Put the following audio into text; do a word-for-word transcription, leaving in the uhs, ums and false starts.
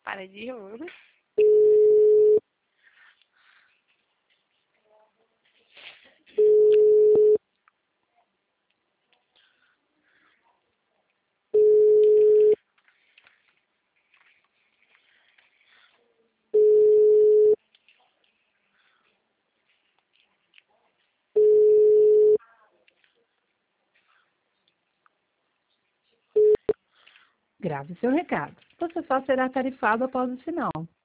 Para de rir. Grave seu recado. Você só será tarifado após o sinal.